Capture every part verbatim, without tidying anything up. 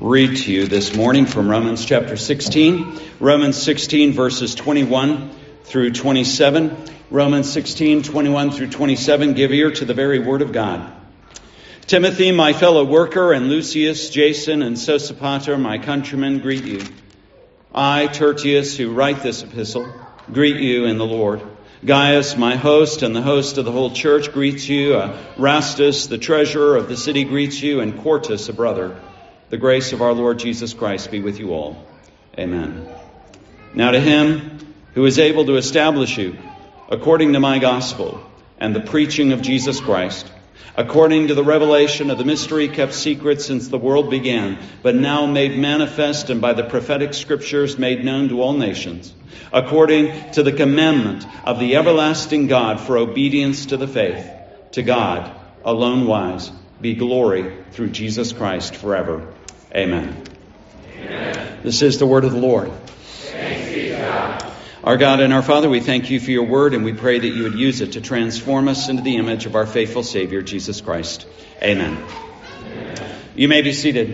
read to you this morning from Romans chapter sixteen. Romans sixteen, verses twenty-one through twenty-seven. Romans sixteen, twenty-one through twenty-seven. Give ear to the very word of God. Timothy, my fellow worker, and Lucius, Jason, and Sosipater, my countrymen, greet you. I, Tertius, who write this epistle, greet you in the Lord. Gaius, my host, and the host of the whole church, greets you. Erastus, the treasurer of the city, greets you, and Quartus, a brother. The grace of our Lord Jesus Christ be with you all. Amen. Now to him who is able to establish you, according to my gospel and the preaching of Jesus Christ, according to the revelation of the mystery kept secret since the world began, but now made manifest and by the prophetic scriptures made known to all nations, according to the commandment of the everlasting God for obedience to the faith, to God alone wise, be glory through Jesus Christ forever. Amen. Amen. This is the word of the Lord. Thanks be to God. Our God and our Father, we thank you for your word, and we pray that you would use it to transform us into the image of our faithful Savior, Jesus Christ. Amen. Amen. You may be seated.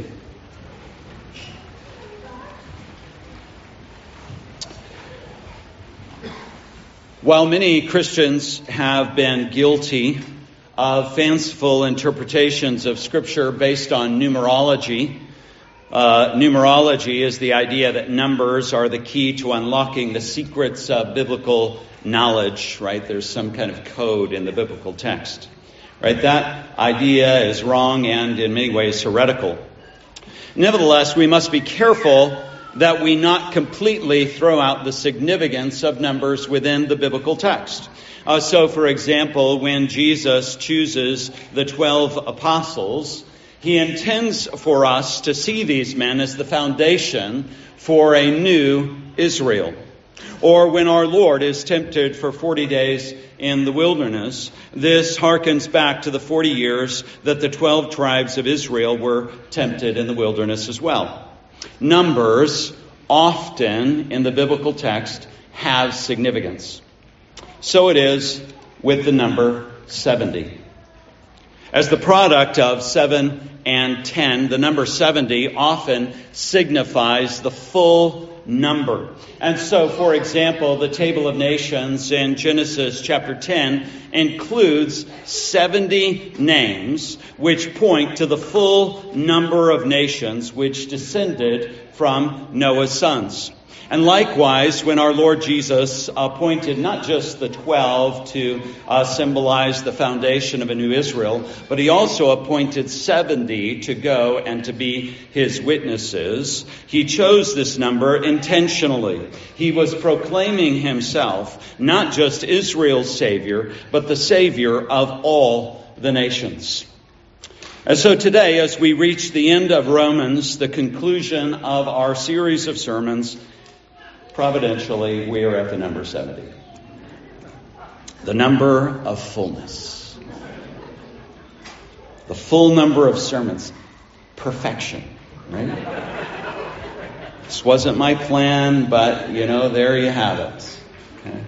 While many Christians have been guilty of fanciful interpretations of Scripture based on numerology, Uh, numerology is the idea that numbers are the key to unlocking the secrets of biblical knowledge, right? There's some kind of code in the biblical text, right? That idea is wrong and in many ways heretical. Nevertheless, we must be careful that we not completely throw out the significance of numbers within the biblical text. Uh, so, for example, when Jesus chooses the twelve apostles, he intends for us to see these men as the foundation for a new Israel. Or when our Lord is tempted for forty days in the wilderness, this harkens back to the forty years that the twelve tribes of Israel were tempted in the wilderness as well. Numbers often in the biblical text have significance. So it is with the number seventy. As the product of seven and ten, the number seventy often signifies the full number. And so, for example, the Table of Nations in Genesis chapter ten includes seventy names which point to the full number of nations which descended from Noah's sons. And likewise, when our Lord Jesus appointed not just the twelve to uh, symbolize the foundation of a new Israel, but he also appointed seventy to go and to be his witnesses. He chose this number intentionally. He was proclaiming himself not just Israel's Savior, but the Savior of all the nations. And so today, as we reach the end of Romans, the conclusion of our series of sermons, providentially, we are at the number seventy. The number of fullness. The full number of sermons. Perfection. Right? This wasn't my plan, but, you know, there you have it. Okay.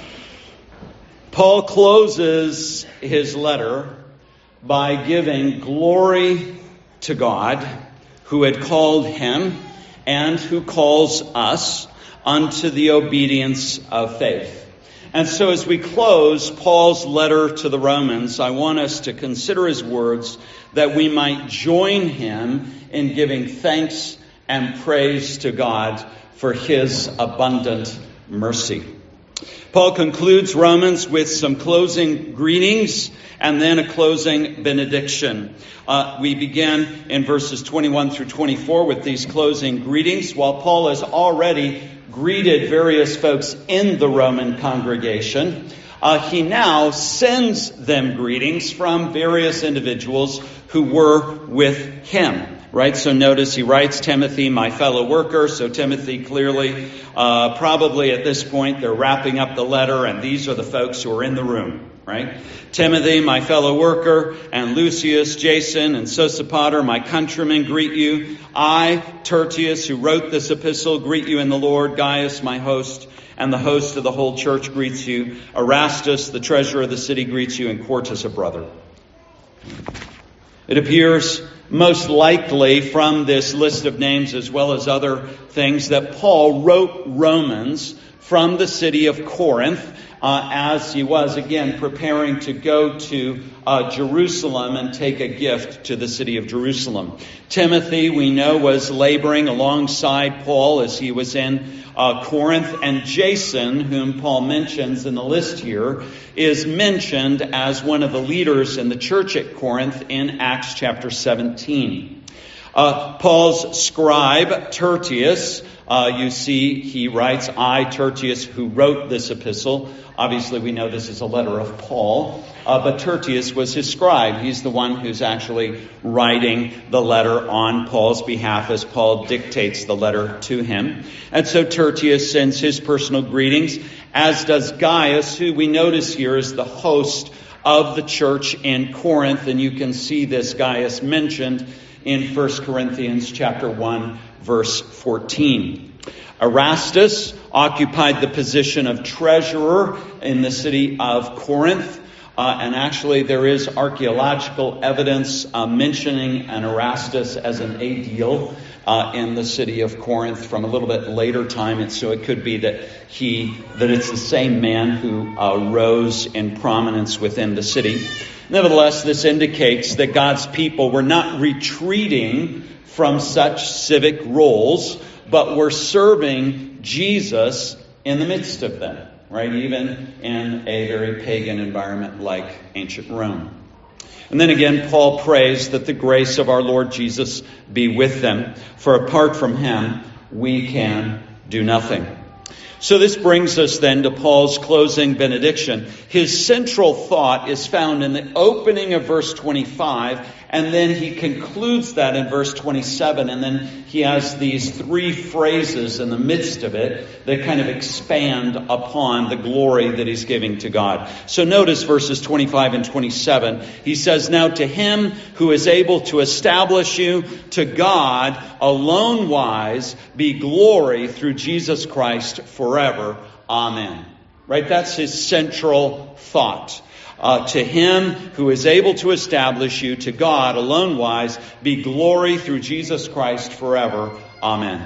Paul closes his letter by giving glory to God, who had called him and who calls us unto the obedience of faith. And so as we close Paul's letter to the Romans, I want us to consider his words that we might join him in giving thanks and praise to God for his abundant mercy. Paul concludes Romans with some closing greetings and then a closing benediction. Uh, we begin in verses twenty-one through twenty-four with these closing greetings. While Paul has already greeted various folks in the Roman congregation, uh, he now sends them greetings from various individuals who were with him. Right, so notice he writes Timothy, my fellow worker. So Timothy clearly, uh, probably at this point, they're wrapping up the letter, and these are the folks who are in the room. Right, Timothy, my fellow worker, and Lucius, Jason, and Sosipater, my countrymen, greet you. I, Tertius, who wrote this epistle, greet you in the Lord. Gaius, my host, and the host of the whole church greets you. Erastus, the treasurer of the city, greets you, and Quartus, a brother. It appears most likely from this list of names as well as other things that Paul wrote Romans from the city of Corinth uh, as he was, again, preparing to go to uh, Jerusalem and take a gift to the city of Jerusalem. Timothy, we know, was laboring alongside Paul as he was in uh, Corinth. And Jason, whom Paul mentions in the list here, is mentioned as one of the leaders in the church at Corinth in Acts chapter seventeen. Uh, Paul's scribe, Tertius, uh, you see he writes, I, Tertius, who wrote this epistle. Obviously, we know this is a letter of Paul, uh, but Tertius was his scribe. He's the one who's actually writing the letter on Paul's behalf as Paul dictates the letter to him. And so Tertius sends his personal greetings, as does Gaius, who we notice here is the host of the church in Corinth. And you can see this Gaius mentioned in First Corinthians chapter one, verse fourteen. Erastus occupied the position of treasurer in the city of Corinth. Uh, and actually there is archaeological evidence uh, mentioning an Erastus as an aedile uh, in the city of Corinth from a little bit later time. And so it could be that he, that it's the same man who uh, rose in prominence within the city. Nevertheless, this indicates that God's people were not retreating from such civic roles, but were serving Jesus in the midst of them, right? Even in a very pagan environment like ancient Rome. And then again, Paul prays that the grace of our Lord Jesus be with them, for apart from him, we can do nothing. So this brings us then to Paul's closing benediction. His central thought is found in the opening of verse twenty-five, and then he concludes that in verse twenty-seven, and then he has these three phrases in the midst of it that kind of expand upon the glory that he's giving to God. So notice verses twenty-five and twenty-seven. He says, now to him who is able to establish you, to God alone wise, be glory through Jesus Christ forever. Amen. Right? That's his central thought. Uh, to him who is able to establish you, to God alone wise, be glory through Jesus Christ forever. Amen.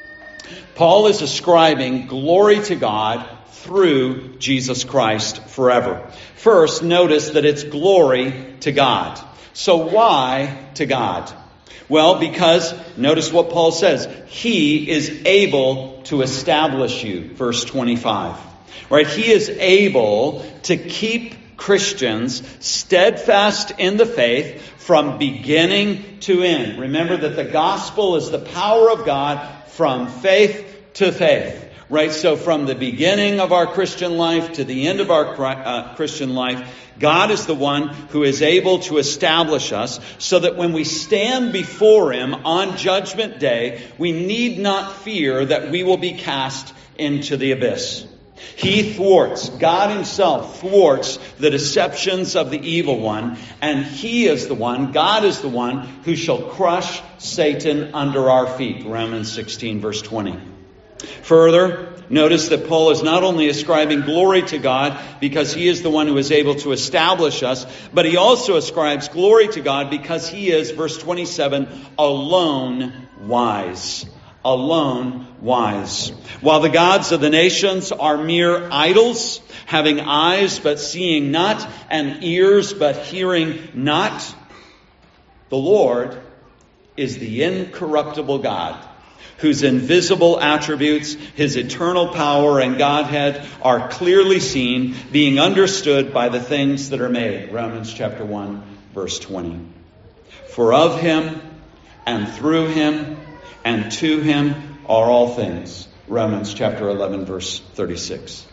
Paul is ascribing glory to God through Jesus Christ forever. First, notice that it's glory to God. So why to God? Well, because notice what Paul says. He is able to establish you. Verse twenty-five. Right? He is able to keep Christians steadfast in the faith from beginning to end. Remember that the gospel is the power of God from faith to faith. Right? So from the beginning of our Christian life to the end of our uh, Christian life, God is the one who is able to establish us so that when we stand before him on Judgment Day, we need not fear that we will be cast into the abyss. He thwarts, God himself thwarts the deceptions of the evil one, and he is the one, God is the one, who shall crush Satan under our feet. Romans sixteen, verse twenty. Further, notice that Paul is not only ascribing glory to God because he is the one who is able to establish us, but he also ascribes glory to God because he is, verse twenty-seven, alone wise. Alone wise. While the gods of the nations are mere idols, having eyes but seeing not, and ears but hearing not, the Lord is the incorruptible God, whose invisible attributes, his eternal power and Godhead are clearly seen, being understood by the things that are made. Romans chapter one, verse twenty. For of him, and through him, and to him are all things. Romans chapter eleven, verse thirty-six.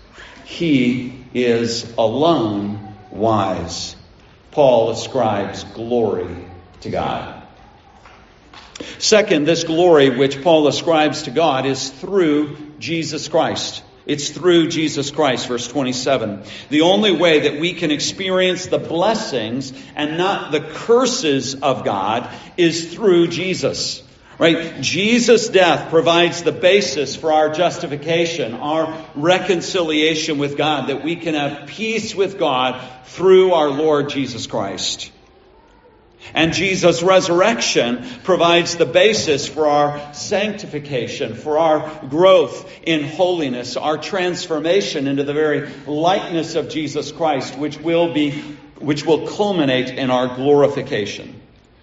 He is alone wise. Paul ascribes glory to God. Second, this glory which Paul ascribes to God is through Jesus Christ. It's through Jesus Christ, verse twenty-seven. The only way that we can experience the blessings and not the curses of God is through Jesus. Right? Jesus' death provides the basis for our justification, our reconciliation with God, that we can have peace with God through our Lord Jesus Christ. And Jesus' resurrection provides the basis for our sanctification, for our growth in holiness, our transformation into the very likeness of Jesus Christ, which will be, which will culminate in our glorification.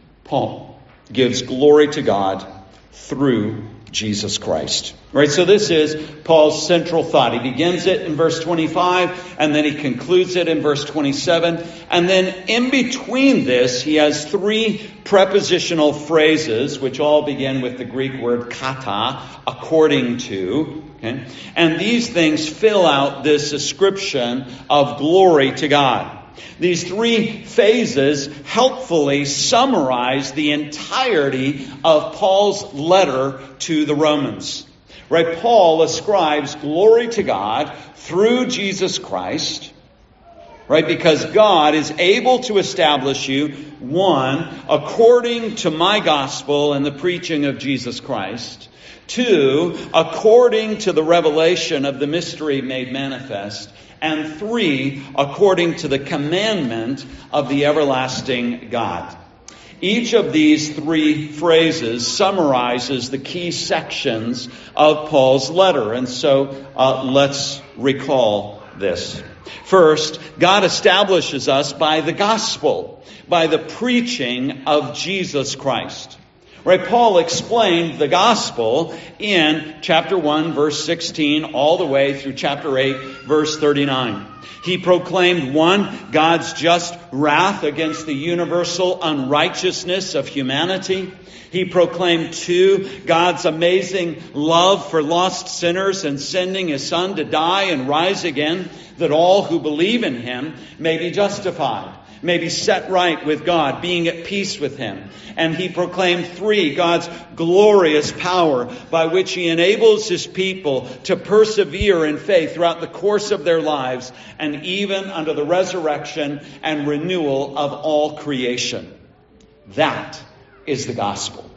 Paul gives glory to God through Jesus Christ. Right, so this is Paul's central thought. He begins it in verse twenty-five, and then he concludes it in verse twenty-seven. And then in between this, he has three prepositional phrases, which all begin with the Greek word kata, according to. Okay? And these things fill out this description of glory to God. These three phases helpfully summarize the entirety of Paul's letter to the Romans. Right? Paul ascribes glory to God through Jesus Christ. Right? Because God is able to establish you, one, according to my gospel and the preaching of Jesus Christ. Two, according to the revelation of the mystery made manifest. And three, according to the commandment of the everlasting God. Each of these three phrases summarizes the key sections of Paul's letter. And so uh, let's recall this. First, God establishes us by the gospel, by the preaching of Jesus Christ. Right, Paul explained the gospel in chapter one, verse sixteen, all the way through chapter eight, verse thirty-nine. He proclaimed, one, God's just wrath against the universal unrighteousness of humanity. He proclaimed, two, God's amazing love for lost sinners and sending His Son to die and rise again, that all who believe in Him may be justified, may be set right with God, being at peace with Him. And he proclaimed, three, God's glorious power by which He enables His people to persevere in faith throughout the course of their lives and even under the resurrection and renewal of all creation. That is the gospel.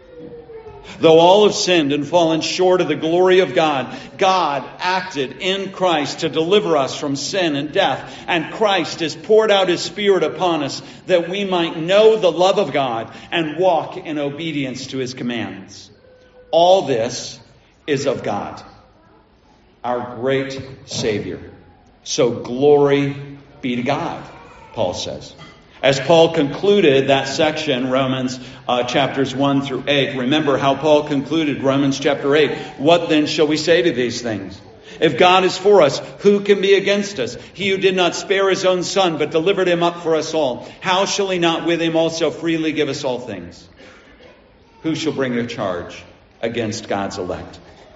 Though all have sinned and fallen short of the glory of God, God acted in Christ to deliver us from sin and death. And Christ has poured out His Spirit upon us that we might know the love of God and walk in obedience to His commands. All this is of God, our great Savior. So glory be to God, Paul says. As Paul concluded that section, Romans uh, chapters one through eight, remember how Paul concluded Romans chapter eight. What then shall we say to these things? If God is for us, who can be against us? He who did not spare His own Son, but delivered Him up for us all, how shall He not with Him also freely give us all things? Who shall bring a charge against God's elect?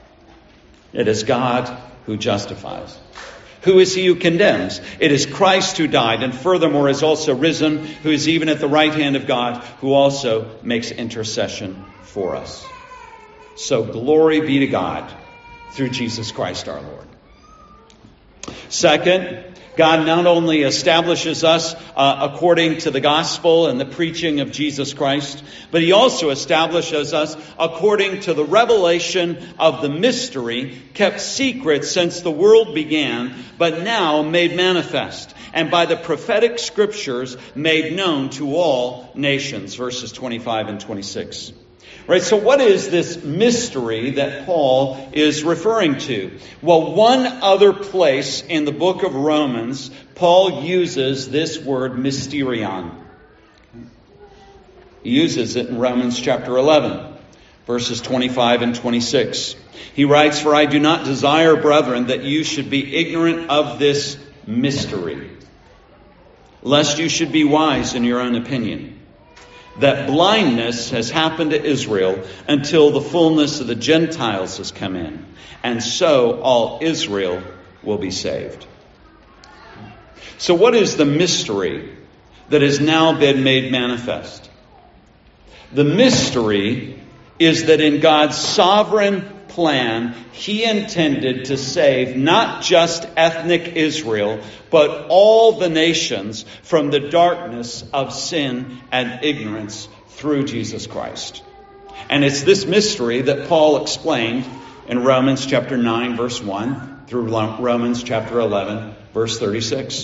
It is God who justifies. Who is he who condemns? It is Christ who died, and furthermore is also risen, who is even at the right hand of God, who also makes intercession for us. So glory be to God through Jesus Christ our Lord. Second, God not only establishes us uh, according to the gospel and the preaching of Jesus Christ, but He also establishes us according to the revelation of the mystery kept secret since the world began, but now made manifest, and by the prophetic scriptures made known to all nations. Verses twenty-five and twenty-six. Right, so what is this mystery that Paul is referring to? Well, one other place in the book of Romans, Paul uses this word mysterion. He uses it in Romans chapter eleven, verses twenty-five and twenty-six. He writes, "For I do not desire, brethren, that you should be ignorant of this mystery, lest you should be wise in your own opinion. That blindness has happened to Israel until the fullness of the Gentiles has come in. And so all Israel will be saved." So what is the mystery that has now been made manifest? The mystery is that in God's sovereign plan, He intended to save not just ethnic Israel, but all the nations from the darkness of sin and ignorance through Jesus Christ. And it's this mystery that Paul explained in Romans chapter nine, verse one, through Romans chapter eleven, verse thirty-six.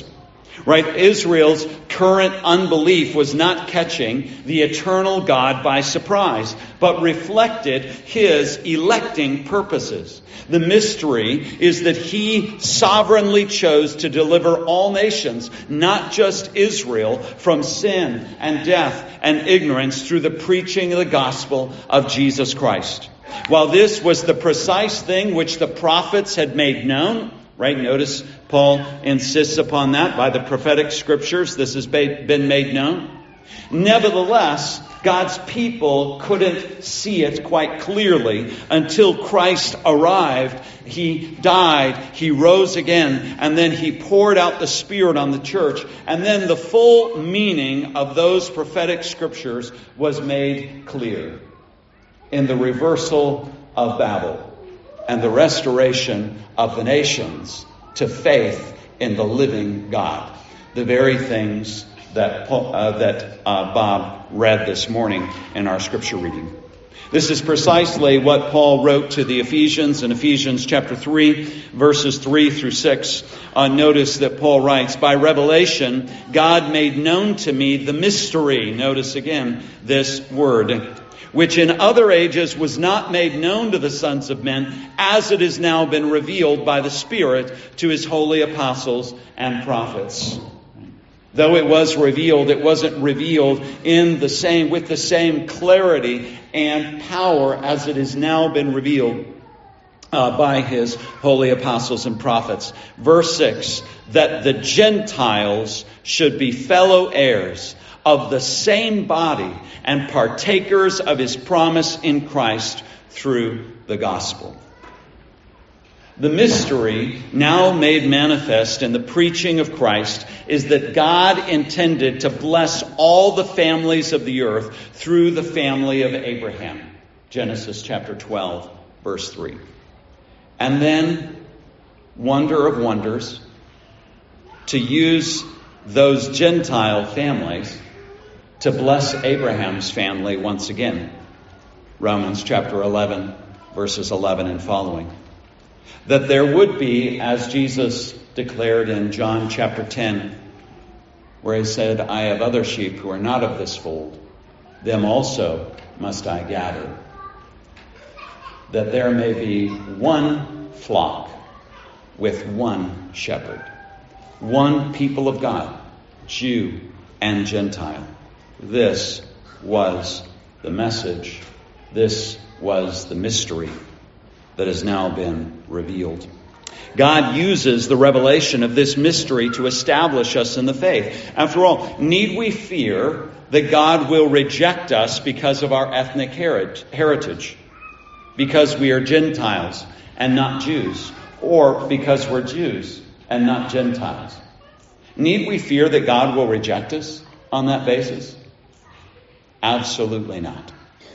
Right? Israel's current unbelief was not catching the eternal God by surprise, but reflected his electing purposes. The mystery is that he sovereignly chose to deliver all nations, not just Israel, from sin and death and ignorance through the preaching of the gospel of Jesus Christ. While this was the precise thing which the prophets had made known, right? Notice Paul insists upon that by the prophetic scriptures. This has been made known. Nevertheless, God's people couldn't see it quite clearly until Christ arrived. He died, he rose again, and then he poured out the Spirit on the church. And then the full meaning of those prophetic scriptures was made clear in the reversal of Babel and the restoration of the nations to faith in the living God. The very things that Paul, uh, that uh, Bob read this morning in our scripture reading. This is precisely what Paul wrote to the Ephesians in Ephesians chapter three, verses three through six. Uh, notice that Paul writes, "By revelation, God made known to me the mystery." Notice again this word. "Which in other ages was not made known to the sons of men, as it has now been revealed by the Spirit to his holy apostles and prophets." Though it was revealed, it wasn't revealed in the same, with the same clarity and power as it has now been revealed uh, by his holy apostles and prophets. Verse six, "That the Gentiles should be fellow heirs of the same body and partakers of his promise in Christ through the gospel." The mystery now made manifest in the preaching of Christ is that God intended to bless all the families of the earth through the family of Abraham. Genesis chapter twelve, verse three. And then, wonder of wonders, to use those Gentile families to bless Abraham's family once again. Romans chapter eleven, verses eleven and following. That there would be, as Jesus declared in John chapter ten, where he said, "I have other sheep who are not of this fold. Them also must I gather." That there may be one flock with one shepherd. One people of God, Jew and Gentile. This was the message. This was the mystery that has now been revealed. God uses the revelation of this mystery to establish us in the faith. After all, need we fear that God will reject us because of our ethnic heritage? Because we are Gentiles and not Jews? Or because we're Jews and not Gentiles? Need we fear that God will reject us on that basis? Absolutely not.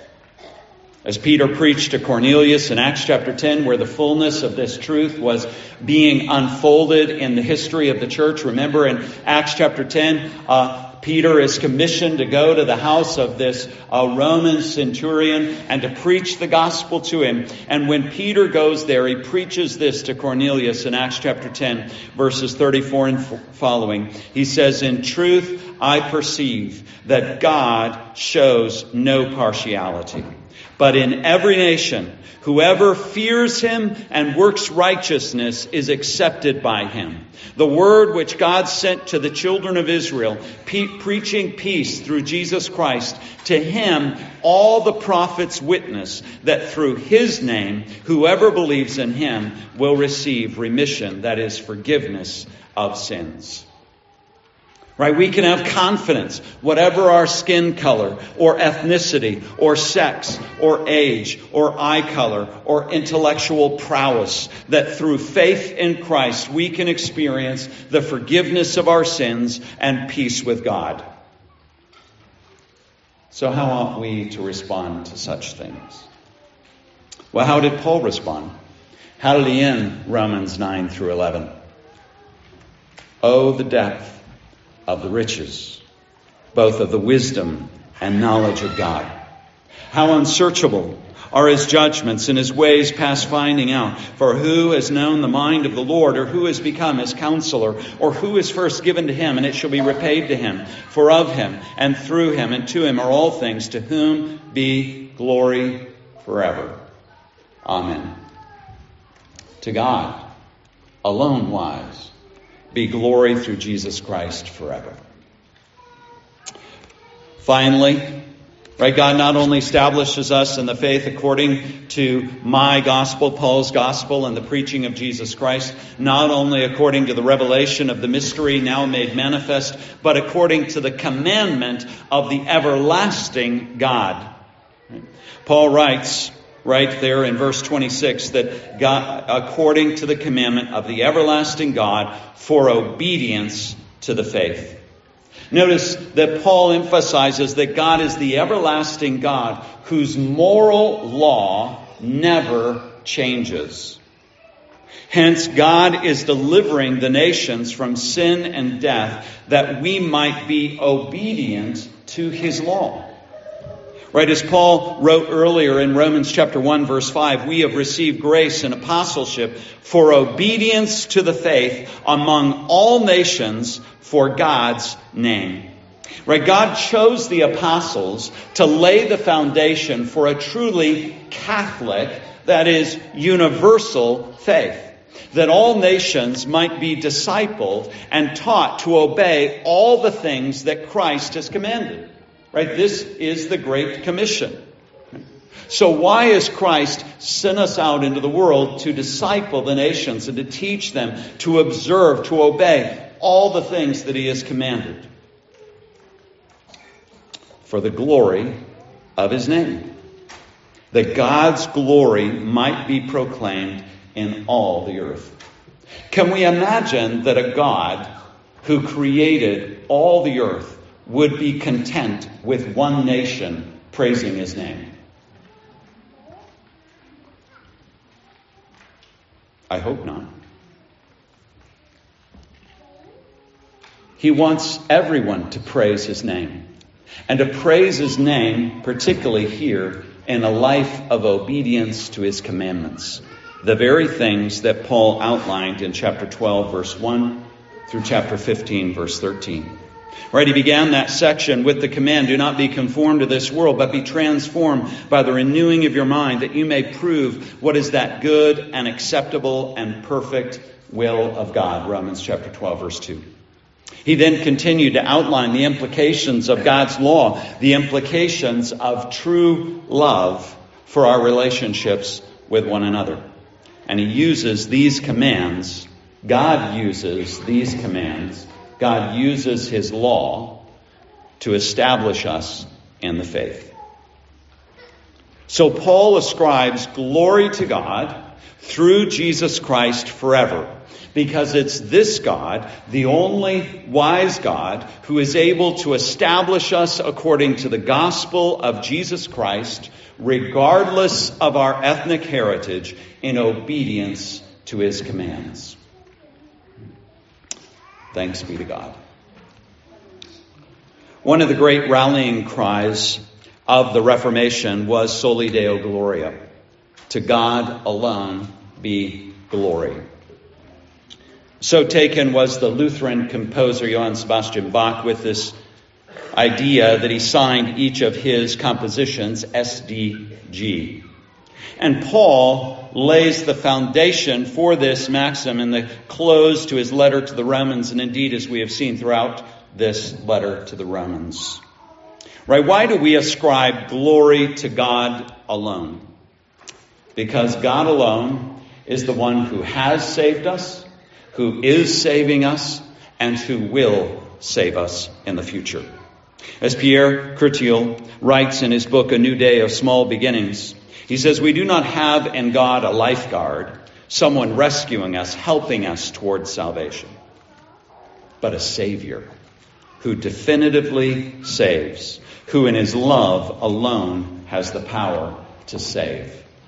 As Peter preached to Cornelius in Acts chapter ten, where the fullness of this truth was being unfolded in the history of the church. Remember in Acts chapter ten, uh, Peter is commissioned to go to the house of this uh, Roman centurion and to preach the gospel to him. And when Peter goes there, he preaches this to Cornelius in Acts chapter ten, verses thirty-four and following. He says, "In truth, I perceive that God shows no partiality. But in every nation, whoever fears him and works righteousness is accepted by him. The word which God sent to the children of Israel, pe- preaching peace through Jesus Christ, to him all the prophets witness that through his name, whoever believes in him will receive remission," that is, forgiveness of sins. Right? We can have confidence, whatever our skin color or ethnicity or sex or age or eye color or intellectual prowess, that through faith in Christ we can experience the forgiveness of our sins and peace with God. So how ought we to respond to such things? Well, how did Paul respond? How did he end Romans nine through eleven? Oh, the depth of the riches, both of the wisdom and knowledge of God. How unsearchable are his judgments, and his ways past finding out. For who has known the mind of the Lord, or who has become his counselor, or who is first given to him, and it shall be repaid to him? For of him, and through him, and to him are all things, to whom be glory forever. Amen. To God, alone wise, be glory through Jesus Christ forever. Finally, right, God not only establishes us in the faith according to my gospel, Paul's gospel, and the preaching of Jesus Christ, not only according to the revelation of the mystery now made manifest, but according to the commandment of the everlasting God. Paul writes right there in verse twenty-six that God, according to the commandment of the everlasting God, for obedience to the faith. Notice that Paul emphasizes that God is the everlasting God whose moral law never changes. Hence, God is delivering the nations from sin and death that we might be obedient to his law. Right, as Paul wrote earlier in Romans chapter one, verse five, we have received grace and apostleship for obedience to the faith among all nations for God's name. Right, God chose the apostles to lay the foundation for a truly Catholic, that is, universal faith, that all nations might be discipled and taught to obey all the things that Christ has commanded. Right? This is the Great Commission. So why has Christ sent us out into the world to disciple the nations and to teach them to observe, to obey all the things that he has commanded? For the glory of his name. That God's glory might be proclaimed in all the earth. Can we imagine that a God who created all the earth would be content with one nation praising his name? I hope not. He wants everyone to praise his name. And to praise his name, particularly here, in a life of obedience to his commandments. The very things that Paul outlined in chapter twelve, verse one, through chapter fifteen, verse thirteen. Right, he began that section with the command, do not be conformed to this world, but be transformed by the renewing of your mind, that you may prove what is that good and acceptable and perfect will of God. Romans chapter twelve, verse two. He then continued to outline the implications of God's law, the implications of true love for our relationships with one another. And he uses these commands, God uses these commands, God uses his law to establish us in the faith. So Paul ascribes glory to God through Jesus Christ forever, because it's this God, the only wise God, who is able to establish us according to the gospel of Jesus Christ, regardless of our ethnic heritage, in obedience to his commands. Thanks be to God. One of the great rallying cries of the Reformation was Soli Deo Gloria. To God alone be glory. So taken was the Lutheran composer Johann Sebastian Bach with this idea that he signed each of his compositions S D G. And Paul lays the foundation for this maxim in the close to his letter to the Romans, and indeed as we have seen throughout this letter to the Romans. Right? Why do we ascribe glory to God alone? Because God alone is the one who has saved us, who is saving us, and who will save us in the future. As Pierre Curtial writes in his book, A New Day of Small Beginnings, he says, we do not have in God a lifeguard, someone rescuing us, helping us towards salvation, but a Savior who definitively saves, who in his love alone has the power to save.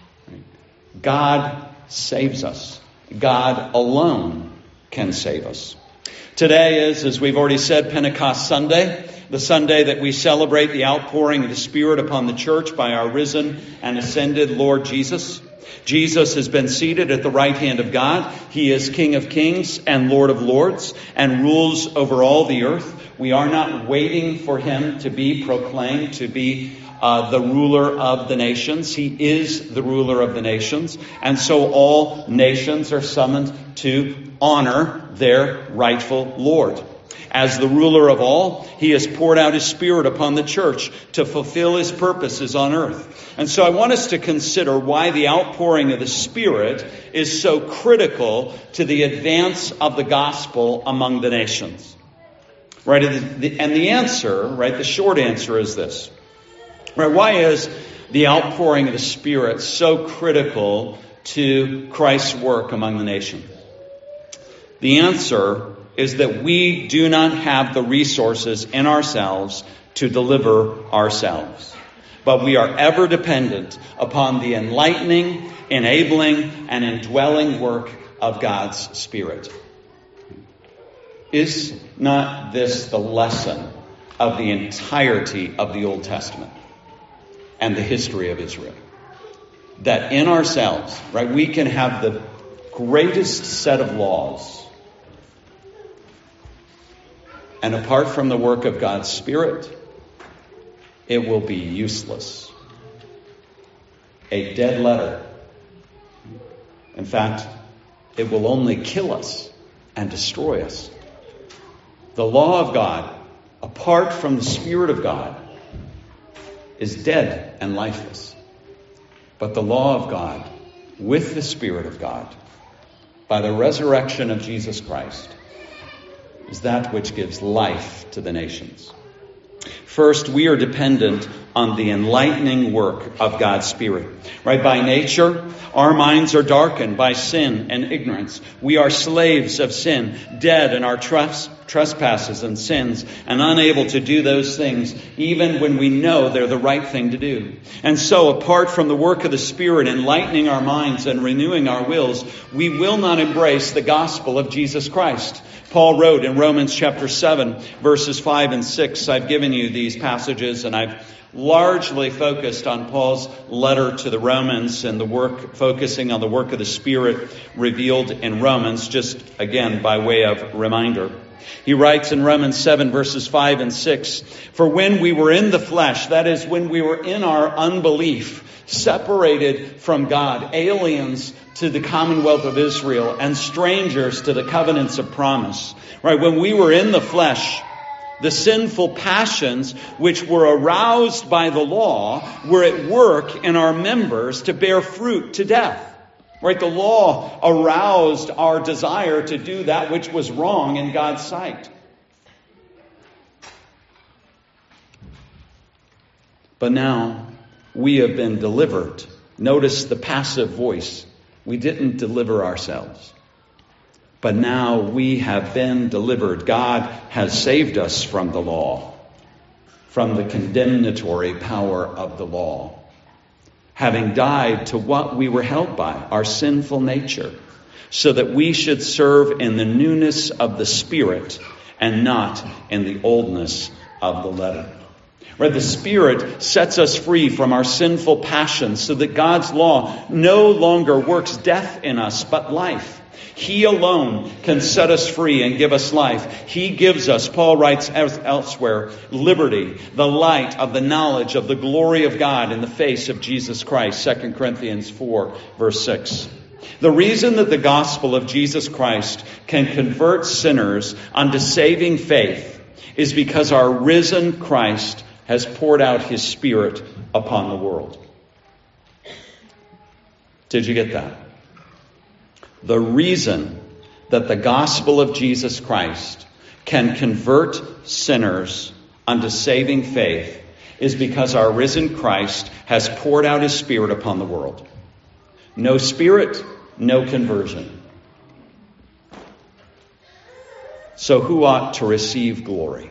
God saves us. God alone can save us. Today is, as we've already said, Pentecost Sunday. the Sunday that we celebrate the outpouring of the Spirit upon the church by our risen and ascended Lord Jesus. Jesus has been seated at the right hand of God. He is King of kings and Lord of lords and rules over all the earth. We are not waiting for him to be proclaimed to be uh, the ruler of the nations. He is the ruler of the nations. And so all nations are summoned to honor their rightful Lord. As the ruler of all, he has poured out his Spirit upon the church to fulfill his purposes on earth. And so I want us to consider why the outpouring of the Spirit is so critical to the advance of the gospel among the nations. Right? And the answer, right, the short answer is this. Right? Why is the outpouring of the Spirit so critical to Christ's work among the nations? The answer is that we do not have the resources in ourselves to deliver ourselves. But we are ever dependent upon the enlightening, enabling, and indwelling work of God's Spirit. Is not this the lesson of the entirety of the Old Testament and the history of Israel? That in ourselves, right, we can have the greatest set of laws, and apart from the work of God's Spirit, it will be useless. A dead letter. In fact, it will only kill us and destroy us. The law of God, apart from the Spirit of God, is dead and lifeless. But the law of God, with the Spirit of God, by the resurrection of Jesus Christ, is that which gives life to the nations. First, we are dependent on the enlightening work of God's Spirit. Right? By nature, our minds are darkened by sin and ignorance. We are slaves of sin, dead in our tres- trespasses and sins, and unable to do those things, even when we know they're the right thing to do. And so, apart from the work of the Spirit enlightening our minds and renewing our wills, we will not embrace the gospel of Jesus Christ. Paul wrote in Romans chapter seven, verses five and six. I've given you these passages, and I've largely focused on Paul's letter to the Romans and the work, focusing on the work of the Spirit revealed in Romans, just again by way of reminder. He writes in Romans seven, verses five and six, "For when we were in the flesh," that is, when we were in our unbelief, separated from God, aliens to the commonwealth of Israel and strangers to the covenants of promise. Right? When we were in the flesh, the sinful passions which were aroused by the law were at work in our members to bear fruit to death. Right? The law aroused our desire to do that which was wrong in God's sight. But now we have been delivered. Notice the passive voice. We didn't deliver ourselves. But now we have been delivered. God has saved us from the law, from the condemnatory power of the law, having died to what we were held by, our sinful nature, so that we should serve in the newness of the Spirit and not in the oldness of the letter. Right? The Spirit sets us free from our sinful passions so that God's law no longer works death in us, but life. He alone can set us free and give us life. He gives us, Paul writes elsewhere, liberty, the light of the knowledge of the glory of God in the face of Jesus Christ. Second Corinthians four, verse six. The reason that the gospel of Jesus Christ can convert sinners unto saving faith is because our risen Christ has poured out his Spirit upon the world. Did you get that? The reason that the gospel of Jesus Christ can convert sinners unto saving faith is because our risen Christ has poured out his Spirit upon the world. No Spirit, no conversion. So who ought to receive glory?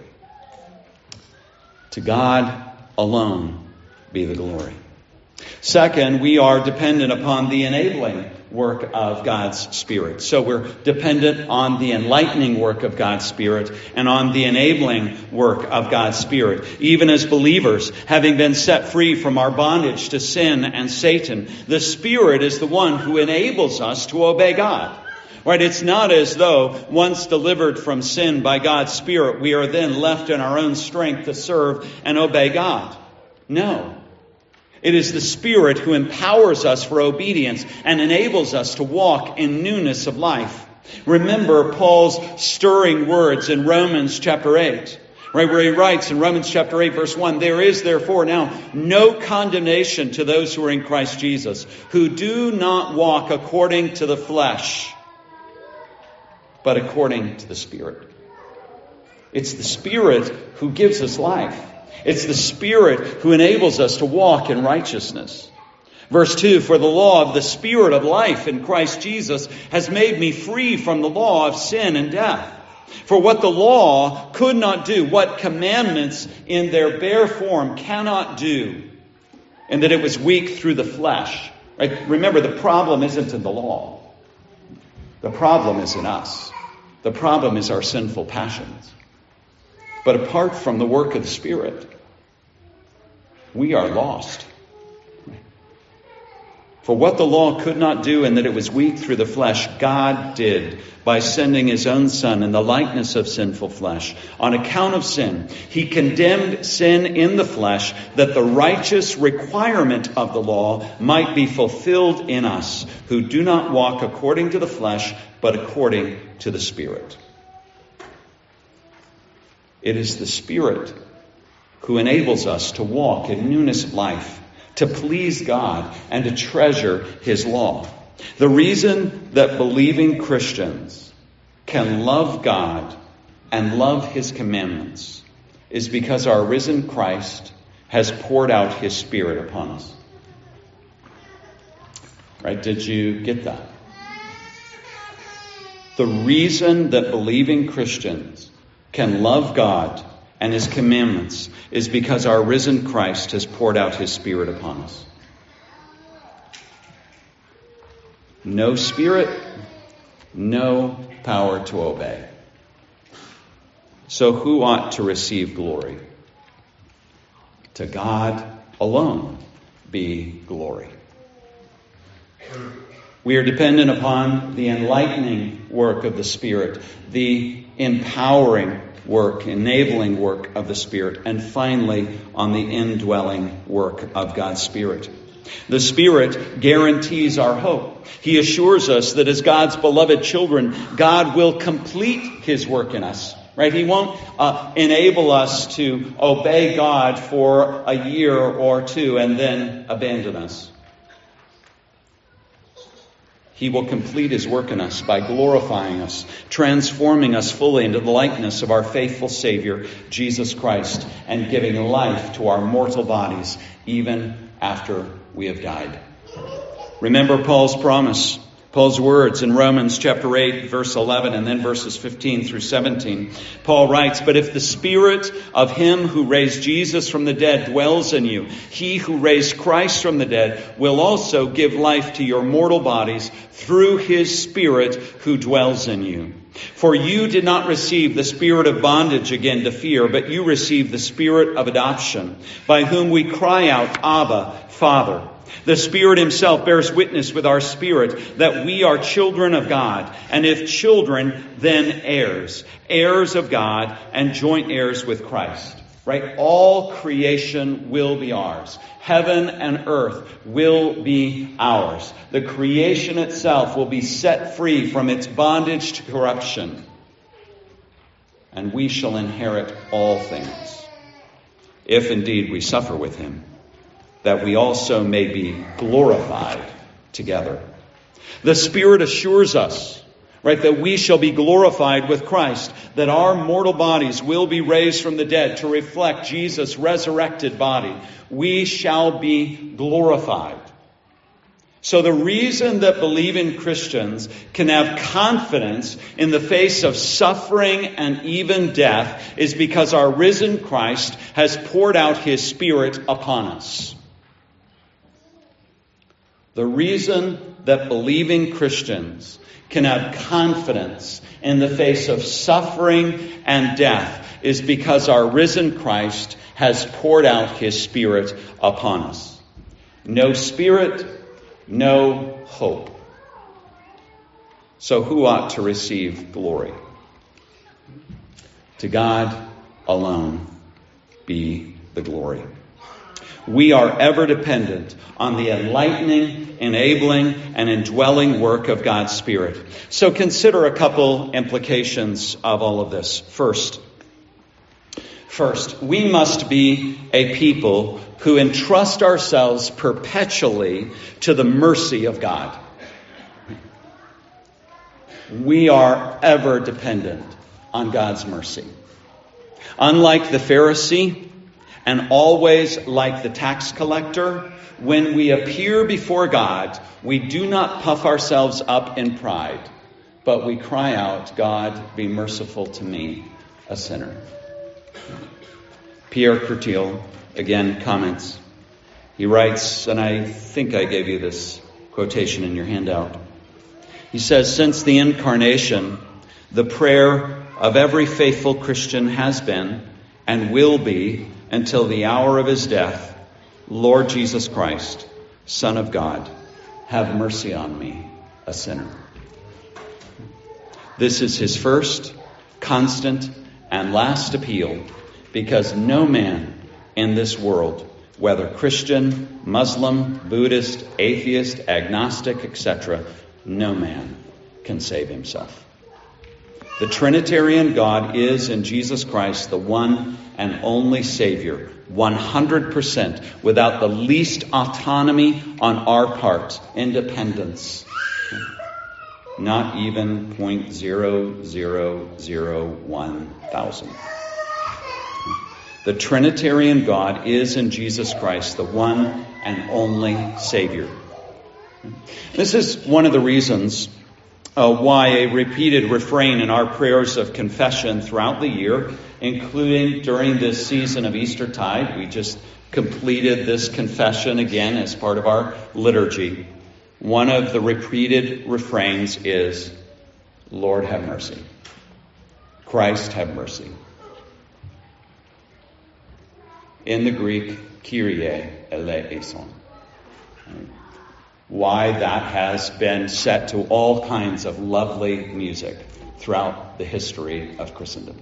To God alone be the glory. Second, we are dependent upon the enabling work of God's Spirit. So we're dependent on the enlightening work of God's Spirit and on the enabling work of God's Spirit. Even as believers, having been set free from our bondage to sin and Satan, the Spirit is the one who enables us to obey God. Right? It's not as though once delivered from sin by God's Spirit, we are then left in our own strength to serve and obey God. No. It is the Spirit who empowers us for obedience and enables us to walk in newness of life. Remember Paul's stirring words in Romans chapter eight, right, where he writes in Romans chapter eight, verse one, "There is therefore now no condemnation to those who are in Christ Jesus, who do not walk according to the flesh, but according to the Spirit." It's the Spirit who gives us life. It's the Spirit who enables us to walk in righteousness. Verse two, "For the law of the Spirit of life in Christ Jesus has made me free from the law of sin and death. For what the law could not do, what commandments in their bare form cannot do, and that it was weak through the flesh." Right? Remember, the problem isn't in the law. The problem is in us. The problem is our sinful passions. But apart from the work of the Spirit, we are lost. For what the law could not do, and that it was weak through the flesh, God did by sending his own Son in the likeness of sinful flesh. On account of sin, he condemned sin in the flesh, that the righteous requirement of the law might be fulfilled in us, who do not walk according to the flesh, but according to the Spirit. It is the Spirit who enables us to walk in newness of life, to please God, and to treasure his law. The reason that believing Christians can love God and love his commandments is because our risen Christ has poured out his Spirit upon us. Right? Did you get that? The reason that believing Christians can love God and his commandments is because our risen Christ has poured out his Spirit upon us. No Spirit, no power to obey. So who ought to receive glory? To God alone be glory. We are dependent upon the enlightening work of the Spirit, the empowering work, enabling work of the Spirit, and finally on the indwelling work of God's Spirit. The Spirit guarantees our hope. He assures us that as God's beloved children, God will complete his work in us. Right? He won't uh, enable us to obey God for a year or two and then abandon us. He will complete his work in us by glorifying us, transforming us fully into the likeness of our faithful Savior, Jesus Christ, and giving life to our mortal bodies even after we have died. Remember Paul's promise, Paul's words in Romans chapter eight, verse eleven, and then verses fifteen through seventeen. Paul writes, "But if the Spirit of him who raised Jesus from the dead dwells in you, he who raised Christ from the dead will also give life to your mortal bodies through his Spirit who dwells in you. For you did not receive the spirit of bondage again to fear, but you received the Spirit of adoption, by whom we cry out, Abba, Father. The Spirit himself bears witness with our spirit that we are children of God, and if children, then heirs, heirs of God and joint heirs with Christ." Right? All creation will be ours. Heaven and earth will be ours. The creation itself will be set free from its bondage to corruption, and we shall inherit all things, if indeed we suffer with him, that we also may be glorified together. The Spirit assures us, right, that we shall be glorified with Christ, that our mortal bodies will be raised from the dead to reflect Jesus' resurrected body. We shall be glorified. So the reason that believing Christians can have confidence in the face of suffering and even death is because our risen Christ has poured out his Spirit upon us. The reason that believing Christians can have confidence in the face of suffering and death is because our risen Christ has poured out his Spirit upon us. No Spirit, no hope. So who ought to receive glory? To God alone be the glory. We are ever dependent on the enlightening, enabling, and indwelling work of God's Spirit. So consider a couple implications of all of this. First, first, we must be a people who entrust ourselves perpetually to the mercy of God. We are ever dependent on God's mercy. Unlike the Pharisee, and always like the tax collector, when we appear before God, we do not puff ourselves up in pride, but we cry out, God, be merciful to me, a sinner. Pierre Curtil again comments. He writes, and I think I gave you this quotation in your handout. He says, since the incarnation, the prayer of every faithful Christian has been and will be until the hour of his death, Lord Jesus Christ, Son of God, have mercy on me, a sinner. This is his first, constant, and last appeal, because no man in this world, whether Christian, Muslim, Buddhist, atheist, agnostic, et cetera, no man can save himself. The Trinitarian God is in Jesus Christ the one and only Savior, one hundred percent, without the least autonomy on our part, independence. Not even zero point zero zero zero one thousand. The Trinitarian God is in Jesus Christ the one and only Savior. This is one of the reasons Uh, why a repeated refrain in our prayers of confession throughout the year, including during this season of Eastertide. We just completed this confession again as part of our liturgy. One of the repeated refrains is, Lord, have mercy. Christ, have mercy. In the Greek, Kyrie eleison. Why that has been set to all kinds of lovely music throughout the history of Christendom.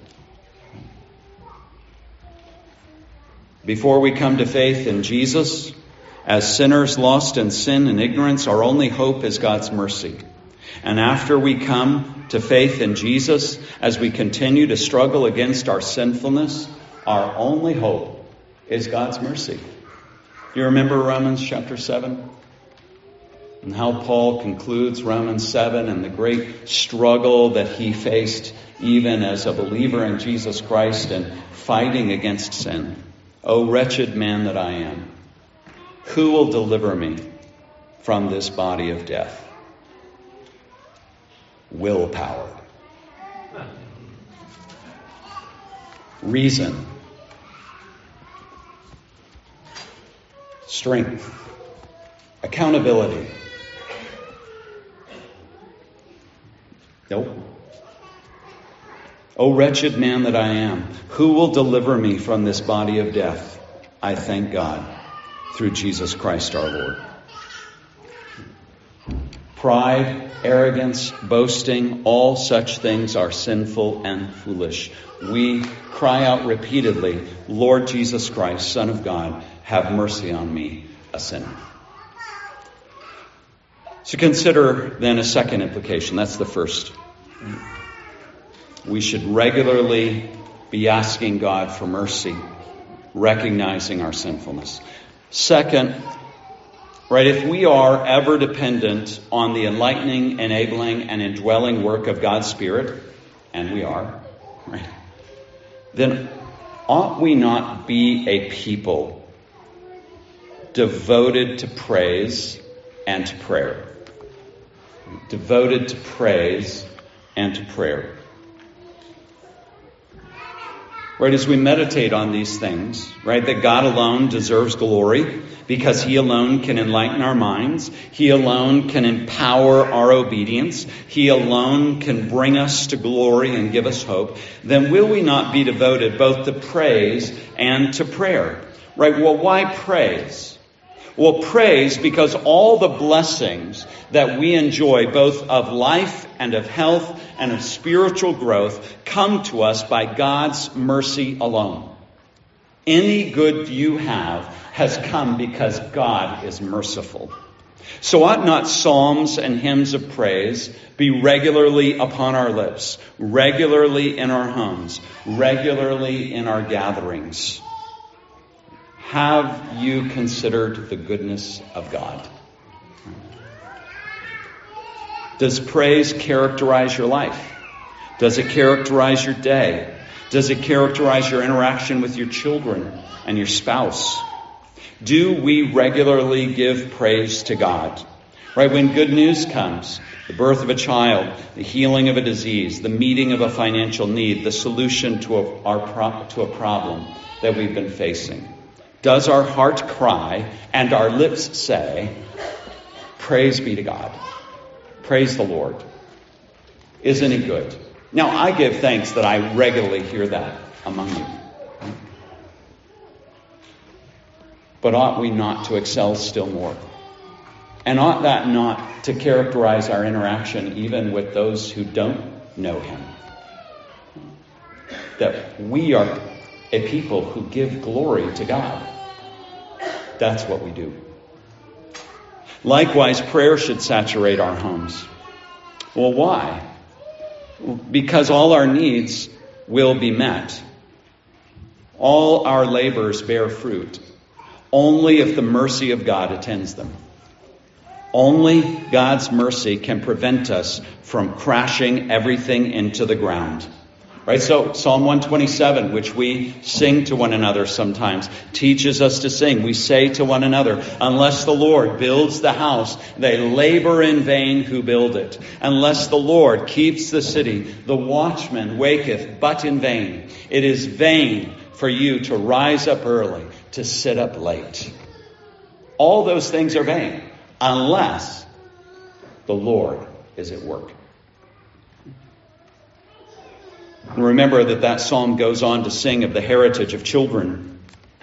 Before we come to faith in Jesus, as sinners lost in sin and ignorance, our only hope is God's mercy. And after we come to faith in Jesus, as we continue to struggle against our sinfulness, our only hope is God's mercy. You remember Romans chapter seven? And how Paul concludes Romans seven and the great struggle that he faced even as a believer in Jesus Christ and fighting against sin. O wretched man that I am, who will deliver me from this body of death? Willpower. Reason. Strength. Accountability. Nope. O wretched man that I am, who will deliver me from this body of death? I thank God through Jesus Christ our Lord. Pride, arrogance, boasting, all such things are sinful and foolish. We cry out repeatedly, Lord Jesus Christ, Son of God, have mercy on me, a sinner. So consider then a second implication. That's the first. We should regularly be asking God for mercy, recognizing our sinfulness. Second, right, if we are ever dependent on the enlightening, enabling, and indwelling work of God's Spirit, and we are, right, then ought we not be a people devoted to praise and to prayer? Devoted to praise and to prayer. Right, as we meditate on these things, right, that God alone deserves glory because He alone can enlighten our minds. He alone can empower our obedience. He alone can bring us to glory and give us hope. Then will we not be devoted both to praise and to prayer? Right, well, why praise? Well, praise because all the blessings that we enjoy, both of life and of health and of spiritual growth, come to us by God's mercy alone. Any good you have has come because God is merciful. So ought not psalms and hymns of praise be regularly upon our lips, regularly in our homes, regularly in our gatherings? Have you considered the goodness of God? Does praise characterize your life? Does it characterize your day? Does it characterize your interaction with your children and your spouse? Do we regularly give praise to God? Right, when good news comes, the birth of a child, the healing of a disease, the meeting of a financial need, the solution to a, our pro- to a problem that we've been facing. Does our heart cry and our lips say, praise be to God. Praise the Lord. Isn't He good? Now, I give thanks that I regularly hear that among you. But ought we not to excel still more? And ought that not to characterize our interaction even with those who don't know Him? That we are a people who give glory to God. That's what we do. Likewise, prayer should saturate our homes. Well, why? Because all our needs will be met. All our labors bear fruit. Only if the mercy of God attends them. Only God's mercy can prevent us from crashing everything into the ground. Right, so Psalm one twenty-seven, which we sing to one another sometimes, teaches us to sing. We say to one another, unless the Lord builds the house, they labor in vain who build it. Unless the Lord keeps the city, the watchman waketh but in vain. It is vain for you to rise up early, to sit up late. All those things are vain, unless the Lord is at work. And remember that that psalm goes on to sing of the heritage of children.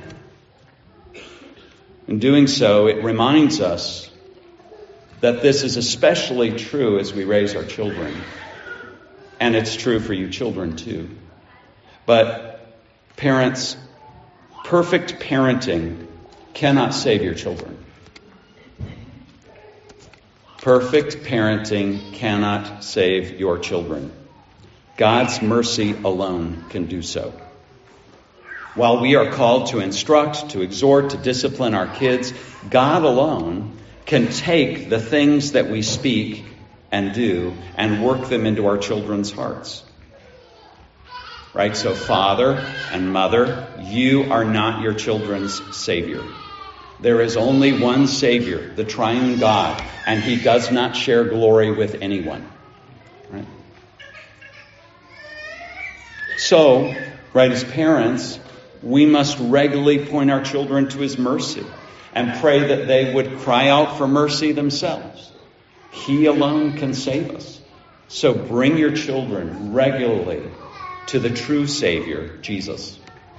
In doing so, it reminds us that this is especially true as we raise our children. And it's true for you children too. But parents, perfect parenting cannot save your children. Perfect parenting cannot save your children. God's mercy alone can do so. While we are called to instruct, to exhort, to discipline our kids, God alone can take the things that we speak and do and work them into our children's hearts. Right? So father and mother, you are not your children's Savior. There is only one Savior, the triune God, and He does not share glory with anyone. Right? So, right, as parents, we must regularly point our children to His mercy and pray that they would cry out for mercy themselves. He alone can save us. So bring your children regularly to the true Savior, Jesus.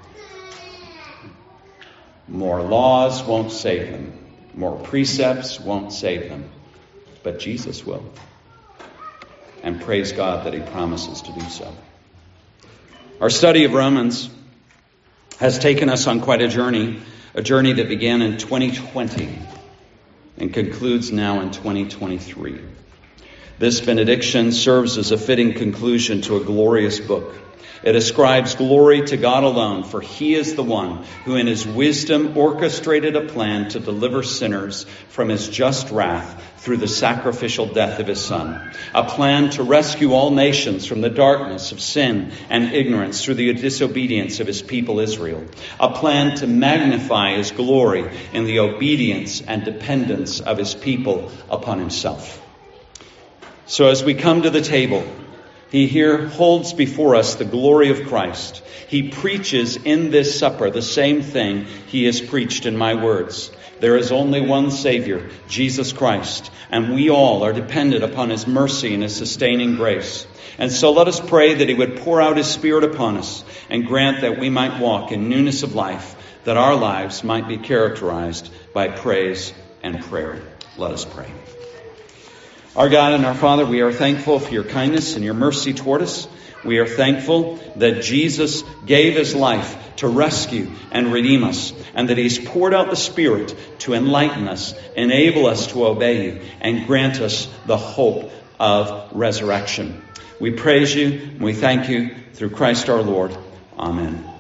More laws won't save them. More precepts won't save them. But Jesus will. And praise God that He promises to do so. Our study of Romans has taken us on quite a journey, a journey that began in twenty twenty and concludes now in twenty twenty-three. This benediction serves as a fitting conclusion to a glorious book. It ascribes glory to God alone, for He is the one who in His wisdom orchestrated a plan to deliver sinners from His just wrath through the sacrificial death of His Son. A plan to rescue all nations from the darkness of sin and ignorance through the disobedience of His people Israel. A plan to magnify His glory in the obedience and dependence of His people upon Himself. So as we come to the table, He here holds before us the glory of Christ. He preaches in this supper the same thing he has preached in my words. There is only one Savior, Jesus Christ, and we all are dependent upon his mercy and his sustaining grace. And so let us pray that he would pour out his Spirit upon us and grant that we might walk in newness of life, that our lives might be characterized by praise and prayer. Let us pray. Our God and our Father, we are thankful for your kindness and your mercy toward us. We are thankful that Jesus gave his life to rescue and redeem us, and that he's poured out the Spirit to enlighten us, enable us to obey you, and grant us the hope of resurrection. We praise you and we thank you through Christ our Lord. Amen.